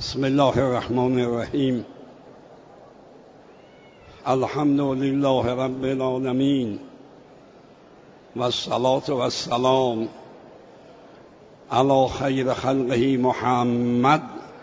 بسم الله الرحمن الرحیم. الحمد لله رب العالمین و الصلاة و السلام علی خیر خلقه محمد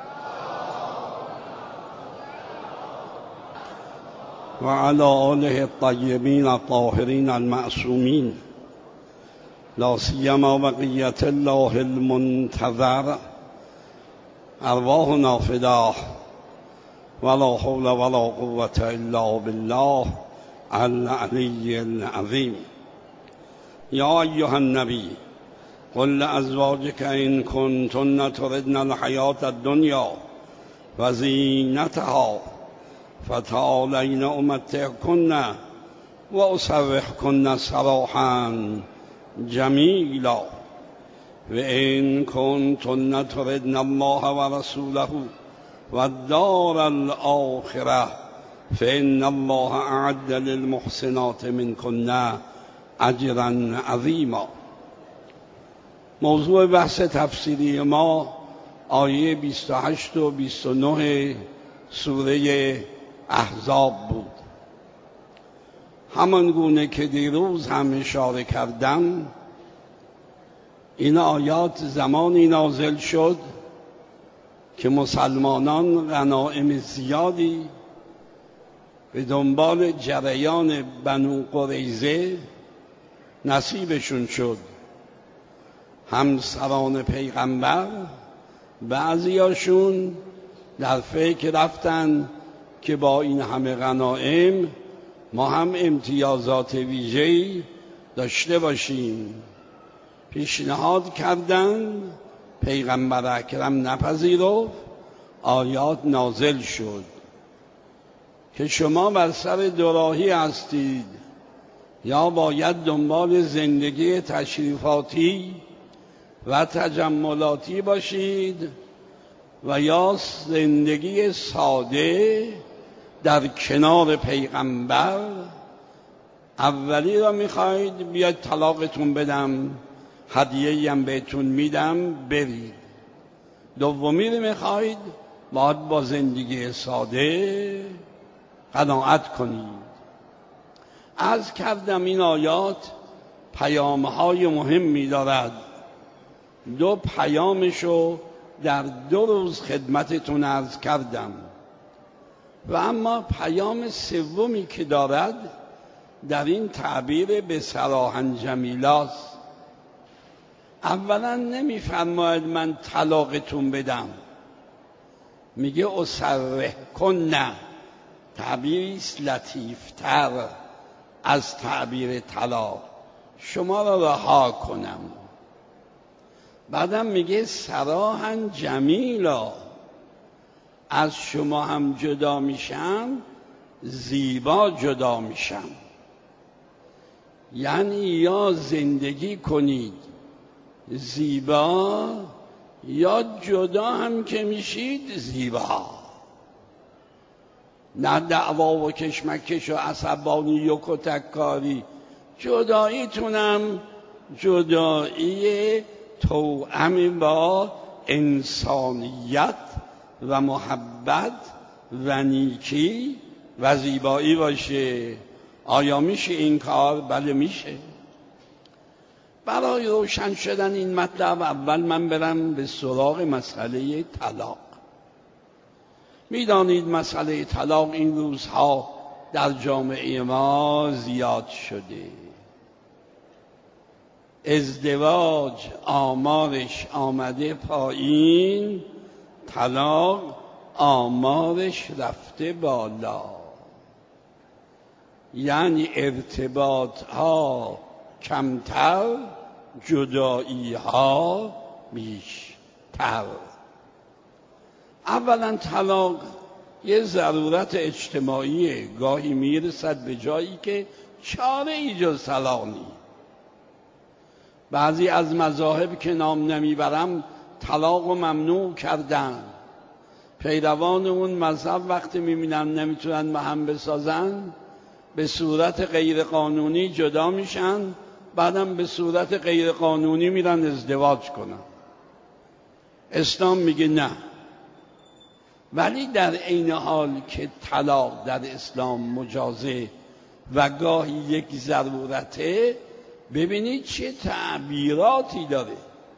و علی آله الطیبین الطاهرین المعصومین، لا سیما بقیة الله المنتظر، ارواحنا فداه ولا حول ولا قوة الا بالله العلی العظیم. یا ایها النبی قل لأزواجك إن كنتن تردن الحياة الدنيا وزينتها فتعالين أمتعكن وأسرحكن سراحا جميلا وإن كنتن تردن الله ورسوله والدار الآخرة فإن الله أعد للمحسنات منكن اجرا عظیما. موضوع بحث تفسیری ما آیه 28 و 29 سوره احزاب بود. همان گونه که دیروز هم اشاره کردم، این آیات زمانی نازل شد که مسلمانان غنایم زیادی به دنبال جریان بنو قریظه نصیبشون شد. همسران پیغمبر بعضیاشون در فکر رفتن که با این همه غنایم ما هم امتیازات ویژه‌ای داشته باشیم. پیشنهاد کردن، پیغمبر اکرم نپذیرفت. آیات نازل شد که شما بر سر دوراهی هستید، یا باید دنبال زندگی تشریفاتی و تجملاتی باشید و یا زندگی ساده در کنار پیغمبر. اولی را میخواید بیاید طلاقتون بدم، هدیه‌ای هم بهتون میدم برید. دومی رو میخواید باید با زندگی ساده قناعت کنید. عرض کردم این آیات پیام‌های مهمی دارد. دو پیامشو در 2 روز خدمتتون عرض کردم و اما پیام سومی که دارد در این تعبیر به سراحا جمیلاست. اولا نمیفرماید من طلاقتون بدم، میگه اسرح کن. تعبیریست لطیفتر از تعبیر طلاق، شما را رها کنم. بعدم میگه سراحا جمیلا، از شما هم جدا میشم، زیبا جدا میشم. یعنی یا زندگی کنید زیبا، یا جدا هم که میشید زیبا. نه دعوا و کشمکش و عصبانی و کتککاری. جداییتونم جدایی توأم با انسانیت و محبت و نیکی و زیبایی باشه. آیا میشه این کار؟ بله میشه. برای روشن شدن این مطلب اول من برم به سراغ مسئله طلاق. میدانید مسئله طلاق این روزها در جامعه ما زیاد شده. ازدواج آمارش آمده پایین، طلاق آمارش رفته بالا. یعنی ارتباط ها کمتر، جدایی ها بیشتر. اولا طلاق یه ضرورت اجتماعیه. گاهی میرسد به جایی که چاره ای جز طلاق نیست. بعضی از مذاهب که نام نمیبرم طلاق رو ممنوع کردن. پیروان اون مذهب وقتی میبینن نمیتونن با هم بسازن، به صورت غیر قانونی جدا میشن، بعدم به صورت غیر قانونی میرن ازدواج کنن. اسلام میگه نه، ولی در عین حال که طلاق در اسلام مجازه و گاهی یک ضرورته، ببینید چه تعبیراتی داره.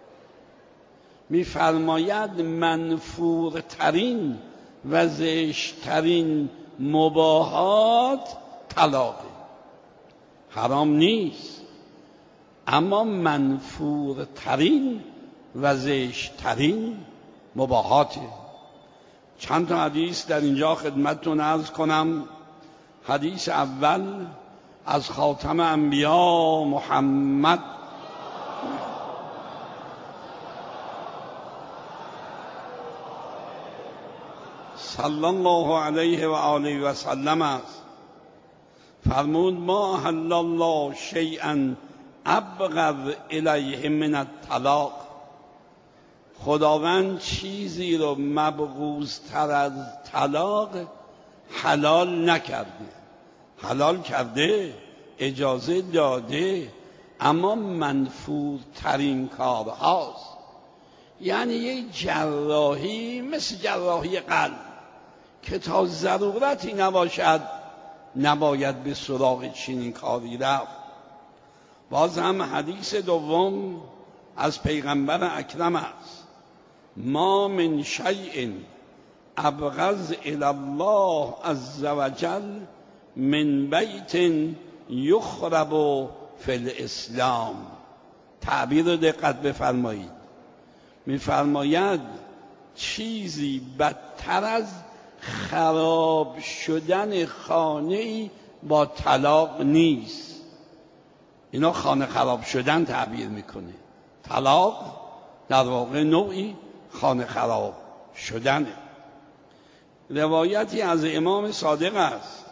می‌فرماید منفورترین و زشت‌ترین مباحات طلاقه. حرام نیست، اما منفورترین و زشت‌ترین مباحاته. چند تا حدیث در اینجا خدمتتون عرض کنم. حدیث اول از خاتم انبیا محمد صلی الله علیه و آله و سلم است. فرمود ما احل الله شیئا ابغض الیه من الطلاق. خداوند چیزی رو مبغوض‌تر از طلاق حلال نکرده. حلال کرده، اجازه داده، اما منفورترین کارهاست. یعنی یک جراحی مثل جراحی قلب که تا ضرورتی نباشد نباید به سراغ چنین کاری رفت. باز هم حدیث دوم از پیغمبر اکرم است. ما من شیء ابغض الی الله عز وجل من بیت یخرب فی الاسلام. تعبیر رو دقت بفرمایید. میفرماید چیزی بدتر از خراب شدن خانه‌ای با طلاق نیست. اینا خانه خراب شدن تعبیر میکنه. طلاق در واقع نوعی خانه خراب شدنه. روایتی از امام صادق است.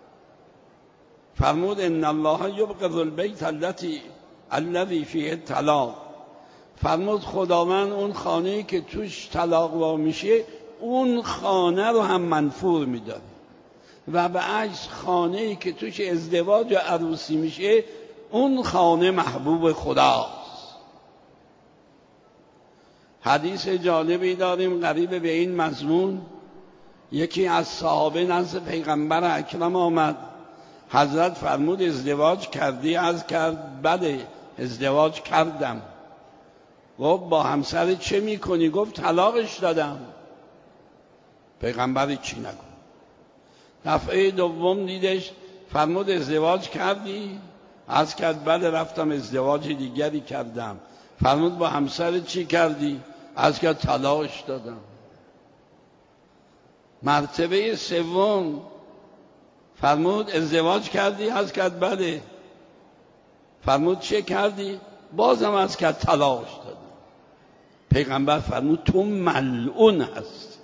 فرمود ان الله یبغض البیت الذی فیه الطلاق. فرمود خداوند اون خانه‌ای که توش طلاق وا میشه اون خانه رو هم منفور میداره و به عکس خانه‌ای که توش ازدواج و عروسی میشه اون خانه محبوب خداست. حدیث جالبی داریم قریب به این مضمون. یکی از صحابه نزد پیغمبر اکرم آمد. حضرت فرمود ازدواج کردی؟ عرض کرد بله ازدواج کردم. گفت با همسر چه میکنی؟ گفت طلاقش دادم. پیغمبر چی نگفت. دفعه دوم دیدش فرمود ازدواج کردی؟ عرض کرد بله رفتم ازدواج دیگری کردم. فرمود با همسر چی کردی؟ عرض کرد طلاقش دادم. مرتبه سوم فرمود ازدواج کردی؟ عرض کرد بله. فرمود چه کردی؟ بازم عرض کرد طلاقش دادم. پیغمبر فرمود تو ملعون هست.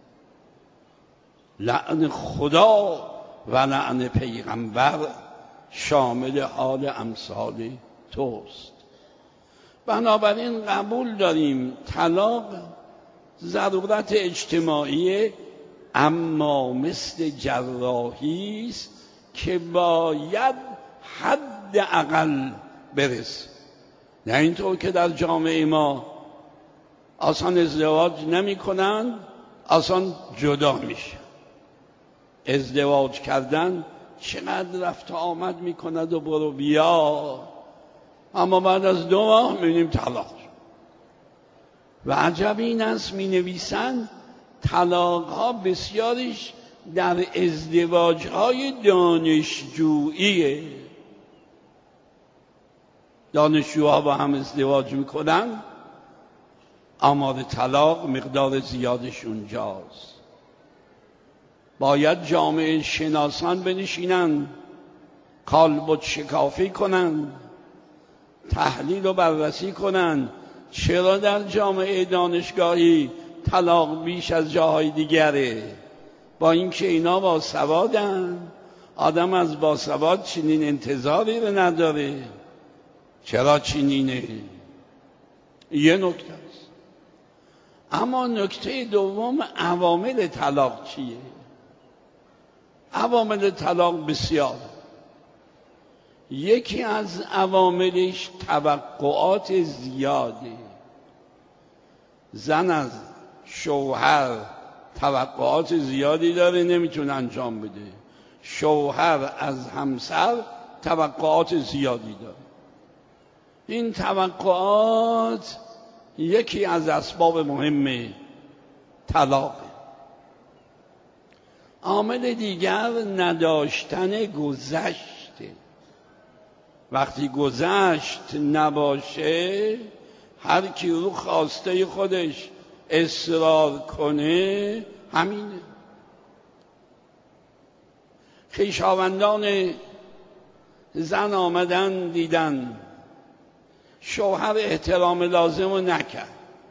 لعن خدا و لعن پیغمبر شامل حال امثال توست. بنابراین قبول داریم طلاق ضرورت اجتماعی، اما مثل جراحی است که باید حد اقل برسه. نه اینطور که در جامعه ما آسان ازدواج نمی کنن، آسان جدا میشه. ازدواج کردن چقدر رفت و آمد می کند و برو بیا، اما بعد از 2 ماه می بینیم طلاق. و عجب این است می نویسند طلاق ها بسیاریش در ازدواج های دانشجوییه. دانشجوها با هم ازدواج میکنن، آمار طلاق مقدار زیادش اونجاست. باید جامعه شناسان بنشینن، کالبد شکافی کنن، تحلیل و بررسی کنن چرا در جامعه دانشگاهی طلاق بیش از جاهای دیگره. با اینکه اینا باسوادن، آدم از باسواد چنین انتظاری رو نداره. چرا چنینه؟ یه نکته است. اما نکته دوم عوامل طلاق چیه؟ عوامل طلاق بسیار. یکی از عواملش توقعات زیاده. زن از شوهر توقعات زیادی داره، نمیتونه انجام بده. شوهر از همسر توقعات زیادی داره. این توقعات یکی از اسباب مهم طلاقه. عامل دیگر نداشتن گذشته. وقتی گذشت نباشه، هر کی رو خواسته خودش اصرار کنه همینه. خویشاوندان زن آمدن دیدن شوهر احترام لازم رو نکرد.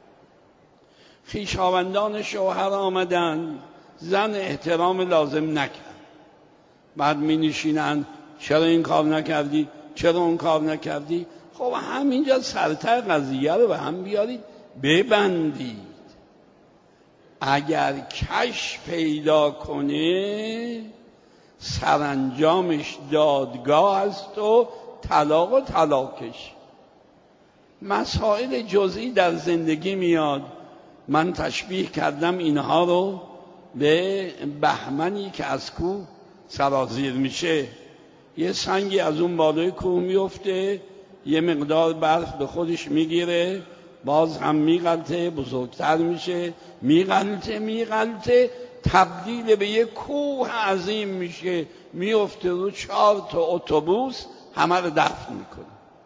خویشاوندان شوهر آمدن زن احترام لازم نکرد. بعد می نشینن چرا این کار نکردی؟ چرا اون کار نکردی؟ خب همینجا سرتر قضیه رو به هم بیارید ببندید. اگر کش پیدا کنه سرانجامش دادگاه است و طلاقش. مسائل جزئی در زندگی میاد. من تشبیه کردم اینها رو به بهمنی که از کوه سرازیر میشه. یه سنگی از اون بالای کوه میفته، یه مقدار برف به خودش میگیره، باز هم میغلطه، بزرگتر میشه، میغلطه، تبدیل به یه کوه عظیم میشه، میفته رو 4 تا اتوبوس، همه رو دفن میکنه.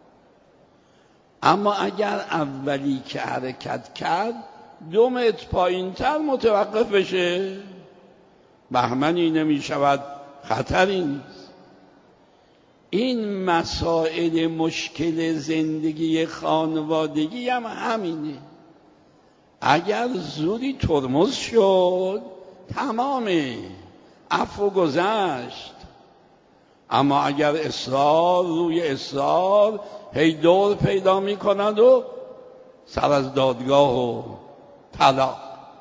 اما اگر اولی که حرکت کرد 2 متر پایین‌تر متوقف بشه، بهمنی نمیشود، خطری نیست. این مسائل مشکل زندگی خانوادگی هم همینه. اگر زودی ترمز شد تمامه، عفو گذشت. اما اگر اصرار روی اصرار هی دور پیدا می کند و سر از دادگاه و طلاق.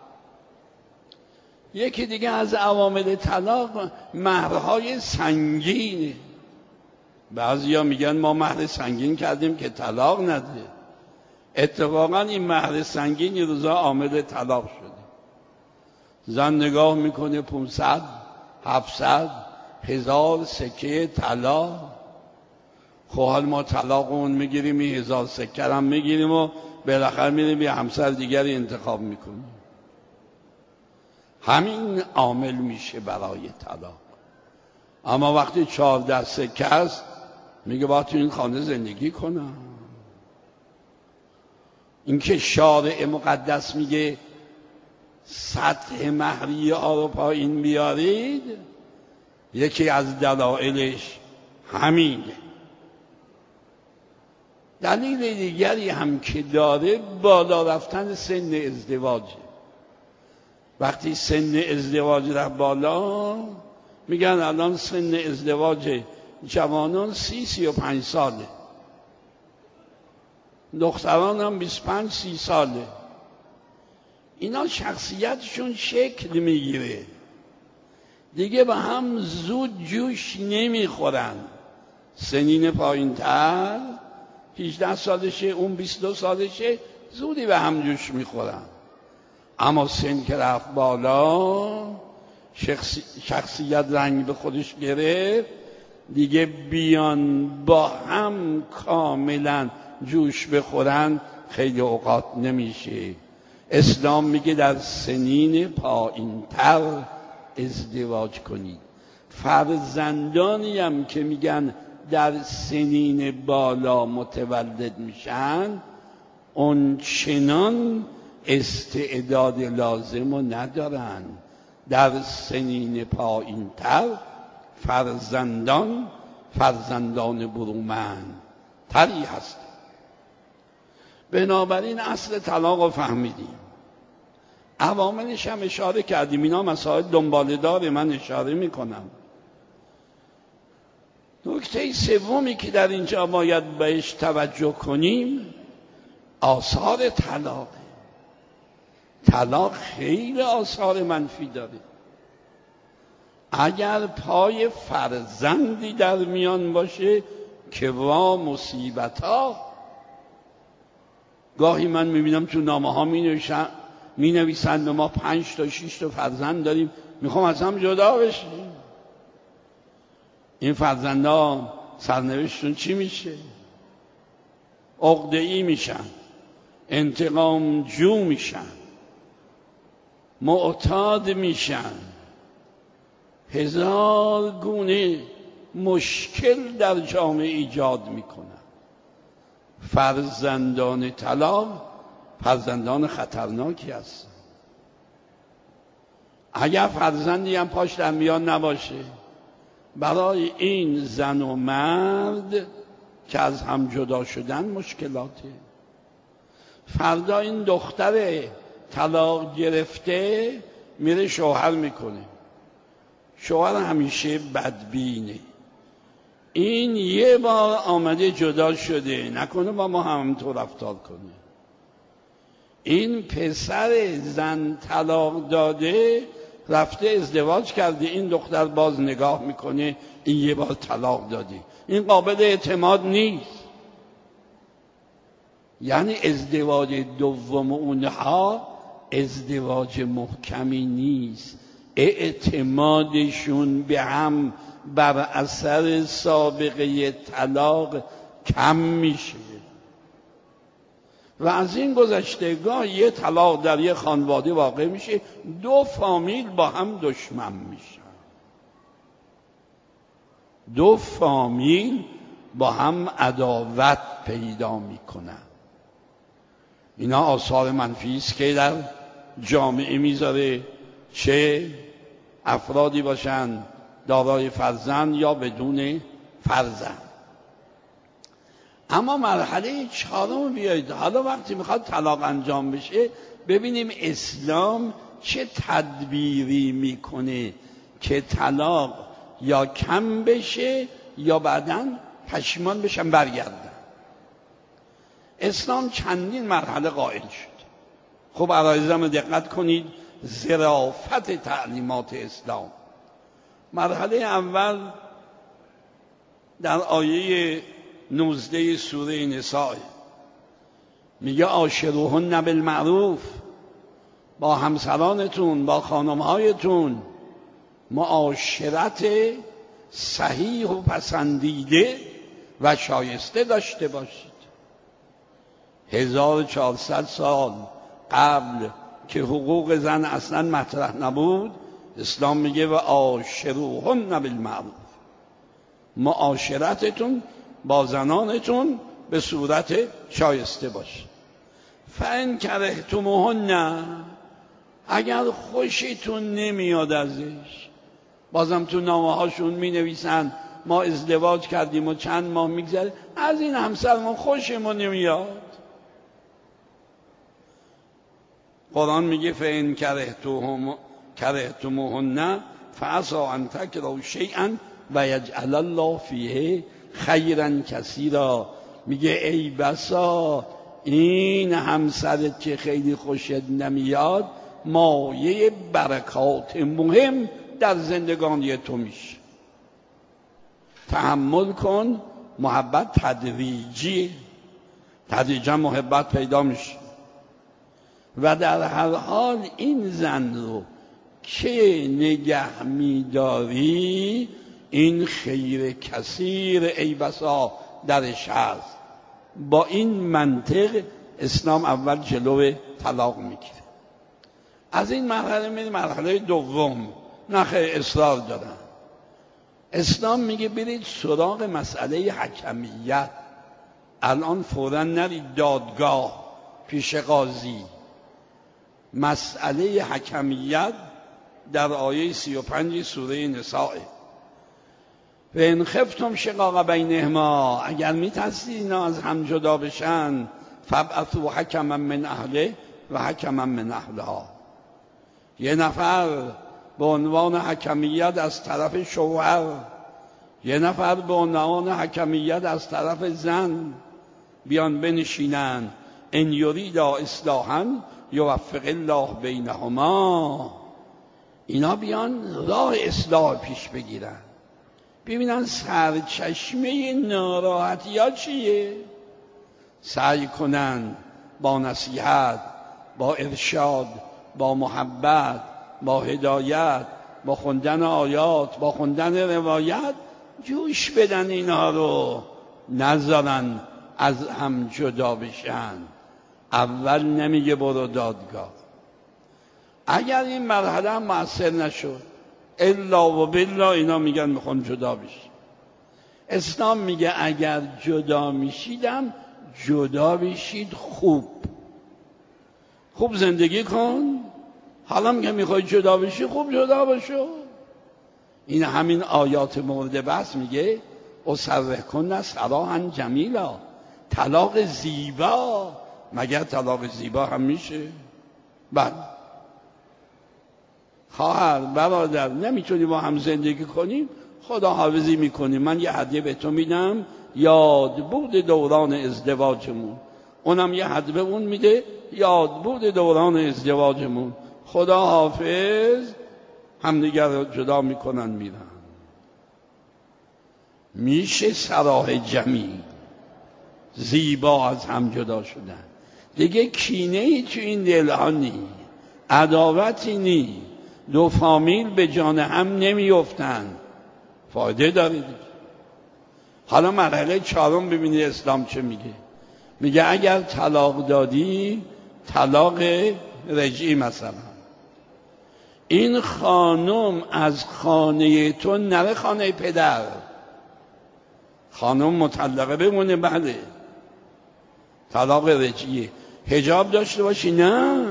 یکی دیگه از عوامل طلاق مهرهای سنگینه. بعضیا میگن ما مهر سنگین کردیم که طلاق نده. اتفاقا این مهر سنگین یه روزا عامل طلاق شده. زن نگاه میکنه 500 700 1000 سکه طلا. خب حال ما طلاق اون میگیریم، 1000 سکه هم میگیریم و بالاخره میریم یه همسر دیگری انتخاب میکنیم. همین عامل میشه برای طلاق. اما وقتی 14 سکه است میگه باید تو این خانه زندگی کنم. اینکه شارع مقدس میگه سطح مهریه ها رو پایین بیارید، یکی از دلایلش همینه. دلیل دیگری هم که داره بالا رفتن سن ازدواجه. وقتی سن ازدواج رفت بالا، میگن الان سن ازدواج جوانان 30-35 ساله، دختران هم 25-30 ساله. اینا شخصیتشون شکل میگیره، دیگه به هم زود جوش نمیخورن. سنین پایین تر 18 سالشه، اون 22 سالشه، زودی به هم جوش میخورن. اما سن که رفت بالا، شخصیت رنگ به خودش گرفت، دیگه بیان با هم کاملا جوش بخورن خیلی اوقات نمیشه. اسلام میگه در سنین پایین‌تر ازدواج کنید. فرزندانی هم که میگن در سنین بالا متولد میشن، اون چنان استعداد لازم رو ندارن. در سنین پایین‌تر فرزندان برومند تری هست. بنابراین اصل طلاق رو فهمیدیم، عواملش هم اشاره کردیم. اینا مسائل دنباله داره، من اشاره میکنم. نکته سومی که در اینجا باید بهش توجه کنیم آثار طلاق. طلاق خیلی آثار منفی داره. اگر پای فرزندی در میان باشه که وا مصیبت ها. گاهی من میبینم تو نامه ها می نوشن می نویسند ما 5 تا 6 تا فرزند داریم، میخوام از هم جدا بشیم. این فرزندان سرنوشتشون چی میشه؟ عقده‌ای میشن، انتقام جو میشن، معتاد میشن، هزار گونه مشکل در جامعه ایجاد میکنن. فرزندان طلاق فرزندان خطرناکی هستن. اگر فرزندی هم پاش در میان نباشه، برای این زن و مرد که از هم جدا شدن مشکلاته. فردا این دختر طلاق گرفته میره شوهر میکنه، شوهر همیشه بدبینه، این یه بار آمده جدا شده، نکنه با ما همینطور رفتار کنه. این پسر زن طلاق داده رفته ازدواج کرده، این دختر باز نگاه میکنه این یه بار طلاق داده، این قابل اعتماد نیست. یعنی ازدواج دوم اونها ازدواج محکمی نیست، اعتمادشون به هم بر اثر سابقه طلاق کم میشه. و از این گذشتگاه یه طلاق در یه خانواده واقع میشه، 2 فامیل با هم دشمن میشن، 2 فامیل با هم عداوت پیدا میکنن. اینا آثار منفی است که در جامعه میذاره، چه افرادی باشن دارای فرزند یا بدون فرزند. اما مرحله 4 بیایید حالا وقتی میخواد طلاق انجام بشه ببینیم اسلام چه تدبیری میکنه که طلاق یا کم بشه یا بعداً پشیمان بشن برگردن. اسلام چندین مرحله قائل شد. خب عزیزان دقت کنید ظرافت تعلیمات اسلام. مرحله اول در آیه 19 سوره نساء میگه عاشروهن بالمعروف، با همسرانتون با خانمهایتون معاشرت صحیح و پسندیده و شایسته داشته باشید. 1400 سال قبل که حقوق زن اصلا مطرح نبود، اسلام میگه و عاشروهن بالمعروف، معاشرتتون با زنانتون به صورت شایسته باشه. فان کرهتموهن، اگر خوشتون نمیاد ازش، بازم تو نامه هاشون می نویسن ما ازدواج کردیم و چند ماه میگذره از این همسرمون خوشمون نمیاد. قرآن میگه فان کرهتموهن فعسى ان تکرهوا شیئا و یجعل الله فیه خیرا کثیرا. میگه ای بسا این همسرت که خیلی خوشت نمیاد مایه برکات مهم در زندگانی تو میشه. تحمل کن، محبت تدریجی، تدریجا محبت پیدا میشه. و در هر حال این زن رو که نگه میداری این خیر کثیر ای بسا درش هست. با این منطق اسلام اول جلو طلاق میگیره. از این مرحله میریم مرحله دوم. نخیر اصرار دارن. اسلام میگه برید سراغ مسئله حکمیت. الان فوراً نرید دادگاه پیش قاضی. مسئله حکمیت در آیه 35 سوره نساء. و ان خفتم شقاق بینهما، اگر میترسید اینا از هم جدا بشن فابعثوا حکما من اهله و حکما من اهلها. یه نفر به عنوان حکمیت از طرف شوهر، یه نفر به عنوان حکمیت از طرف زن بیان بنشینن. ان یریدا اصلاحا یوفق الله بینهما. اینا بیان راه اصلاح پیش بگیرن، ببینن سرچشمه ناراحتی ها چیه، سعی کنن با نصیحت با ارشاد، با محبت، با هدایت، با خوندن آیات، با خوندن روایت جوش بدن اینها رو، نذارن از هم جدا بشن. اول نمیگه برو دادگاه. اگر این مرحله هم مؤثر نشد، الا و بالله اینا میگن میخوان جدا بشید. اسلام میگه اگر جدا میشیدم جدا بشید خوب زندگی کن. حالا میگه میخوای جدا بشی، خوب جدا بشو. این همین آیات مورد بحث میگه اسرحکن سراحا جمیلا، طلاق زیبا. مگر طلاق زیبا هم میشه؟ بله. خواهر برادر نمیتونی با هم زندگی کنیم، خداحافظی میکنیم، من یه هدیه به تو میدم یاد بود دوران ازدواجمون، اونم یه هدیه اون میده یاد بود دوران ازدواجمون، خداحافظ. همدیگر رو جدا میکنن میرن. میشه سراح جمیل، زیبا از هم جدا شدن. دیگه کینه ای تو این دلها نی، عداوتی نی، دو فامیل به جان هم نمیافتن. فایده داره. حالا مرحله چهارم ببینید اسلام چه میگه. میگه اگر طلاق دادی، طلاق رجعی مثلا، این خانم از خانه تو نره خانه پدر، خانم مطلقه بمونه. بله، طلاق رجعی. حجاب داشته باشی؟ نه،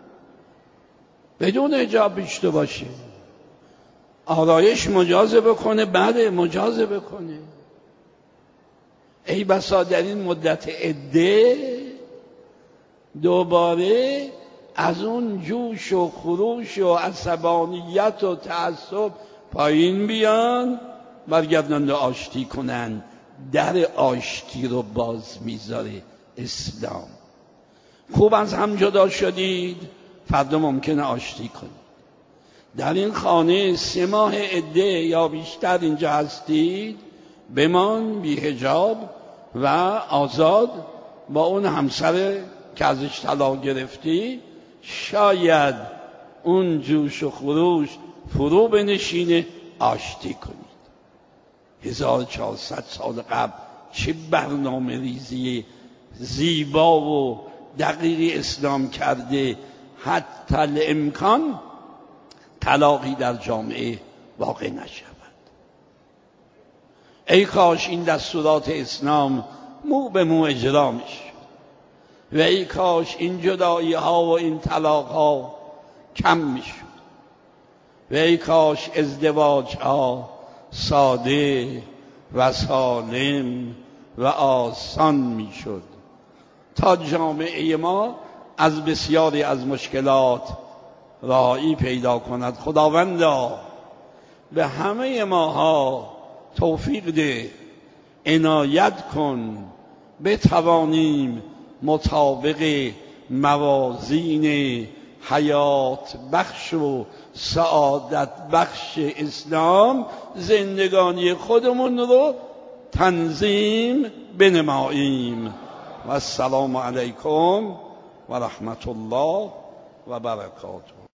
بدون حجاب بیشتر باشه. آرایش مجازه بکنه؟ بله مجازه بکنه. ای بسا در این مدت عده دوباره از اون جوش و خروش و عصبانیت و تعصب پایین بیان، برگردن آشتی کنن. در آشتی رو باز میذاره اسلام. خوب از هم جدا شدید، فردا ممکنه آشتی کنید. در این خانه 3 ماه عده یا بیشتر اینجا هستید، بمان بی حجاب و آزاد با اون همسر که ازش طلاق گرفتی. شاید اون جوش و خروش فرو بنشینه، آشتی کنید. 1400 سال قبل چه برنامه ریزی زیبا و دقیقی اسلام کرده. حتی الامکان طلاقی در جامعه واقع نشود. ای کاش این دستورات اسلام مو به مو اجرا میشه و ای کاش این جدایی ها و این طلاق ها کم میشد و ای کاش ازدواج ها ساده و سالم و آسان میشد تا جامعه ما از بسیاری از مشکلات رهایی پیدا کند. خداوندا به همه ماها توفیق ده، عنایت کن بتوانیم مطابق موازین حیات بخش و سعادت بخش اسلام زندگانی خودمون رو تنظیم بنماییم. و السلام علیکم و رحمت الله و برکاته.